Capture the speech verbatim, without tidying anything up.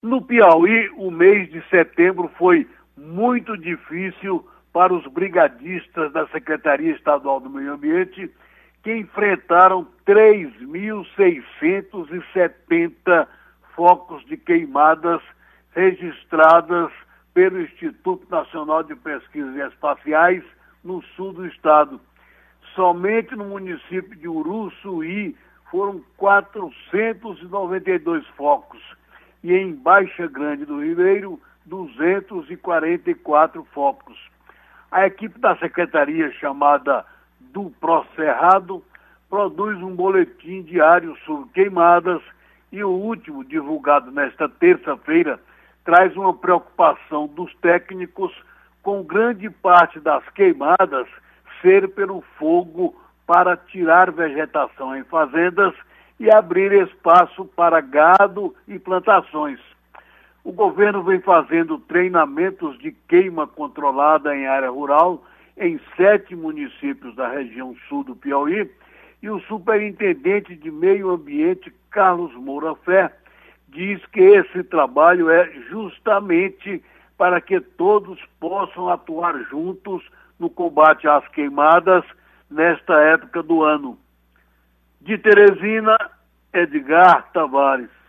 No Piauí, o mês de setembro foi muito difícil para os brigadistas da Secretaria Estadual do Meio Ambiente, que enfrentaram três mil seiscentos e setenta focos de queimadas registradas pelo Instituto Nacional de Pesquisas Espaciais no sul do estado. Somente no município de Uruçuí foram quatrocentos e noventa e dois focos e em Baixa Grande do Ribeiro, duzentos e quarenta e quatro focos. A equipe da secretaria, chamada do Procerrado, produz um boletim diário sobre queimadas e o último, divulgado nesta terça-feira, traz uma preocupação dos técnicos com grande parte das queimadas ser pelo fogo para tirar vegetação em fazendas e abrir espaço para gado e plantações. O governo vem fazendo treinamentos de queima controlada em área rural em sete municípios da região sul do Piauí e o superintendente de meio ambiente, Carlos Moura Fé, diz que esse trabalho é justamente para que todos possam atuar juntos no combate às queimadas nesta época do ano. De Teresina, Edgar Tavares.